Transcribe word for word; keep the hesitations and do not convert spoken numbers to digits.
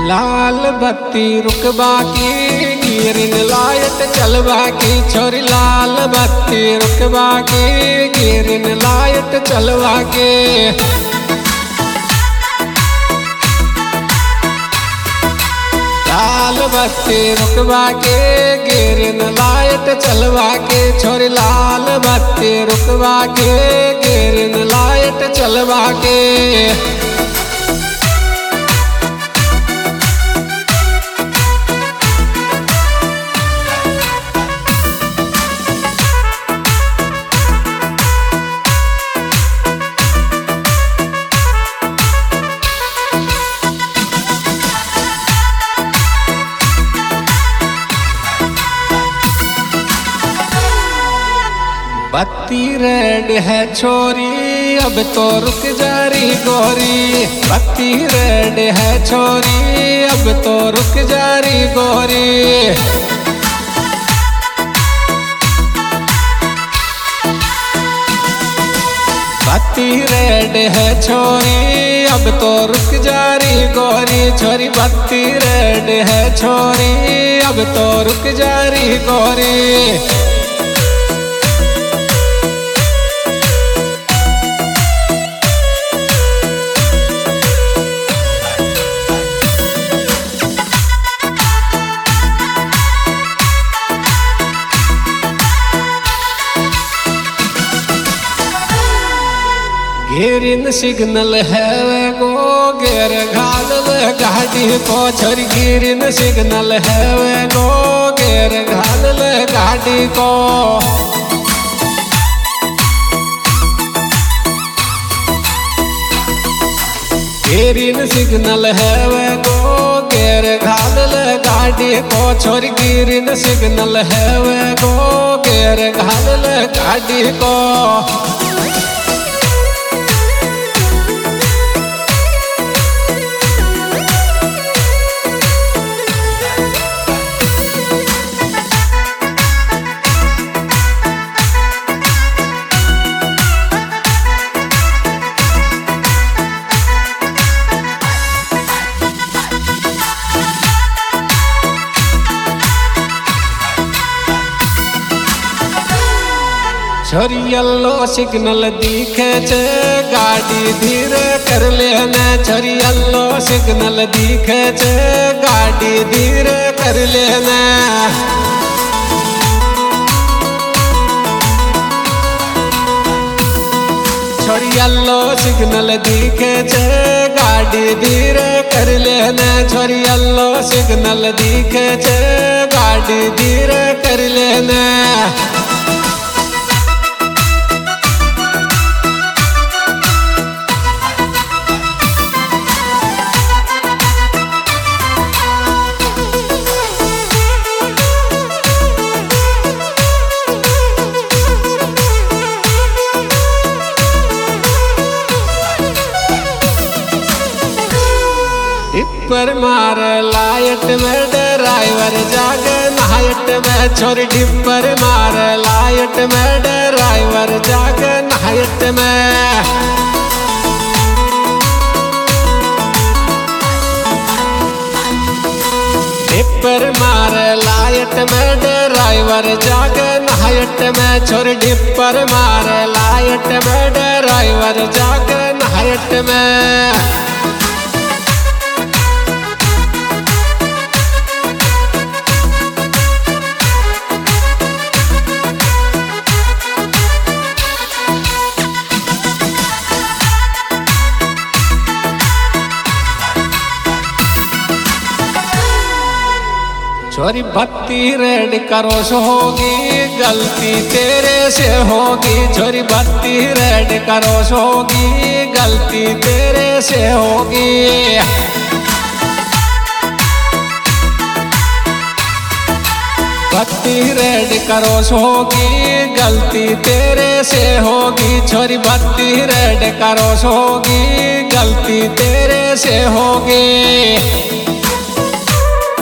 लाल बत्ती रुकबा की गिरिन लाइट चलबा की छोरी लाल बत्ती रुकबा की गिरिन लाइट चलबा के लाल बत्ती रुकबा के गिरिन लाइट चलबा के छोरी लाल बत्ती रुकबा के गिरिन लाइट चलबा के बत्ती रेड है छोरी अब तो रुक जा री गोरी बत्ती रेड है छोरी अब तो रुक जा री गोरी बत्ती रेड है छोरी अब तो रुक जा री गोरी छोरी बत्ती रेड है छोरी अब तो रुक जा री गोरी गिरिन सिग्नल है वे गो गेर घाल गाड़ी को छोरी गिरिन सिग्नल है वे गो गेर घाल गाड़ी को गिरिन सिग्नल है वे गो गेर घाल गाड़ी को छोरी गिरिन सिग्नल है वे गो गेर घाल गाड़ी को छोरी येलो सिग्नल दिखे छे गाड़ी धीरे कर लेने छोरी येलो सिग्नल दिखे छे गाड़ी धीरे कर लेने छोरी येलो सिग्नल दिखे छे गाड़ी धीरे कर लेने छोरी येलो सिग्नल दिखे छे गाड़ी धीरे कर लेने डिप्पर मार लाइट में ड्राइवर जाग नाइट में छोरी डिप्पर मार लाइट में ड्राइवर जाग नाइट में डिप्पर मार लाइट में ड्राइवर जाग नाइट में छोरी डिप्पर मार लाइट में ड्राइवर जाग नाइट में छोरी बत्ती रेड करो सो होगी गलती तेरे से होगी छोरी बत्ती रेड करो सो होगी गलती तेरे से होगी बत्ती रेड करो सो होगी गलती तेरे से होगी छोरी बत्ती रेड करो सो होगी गलती तेरे से होगी।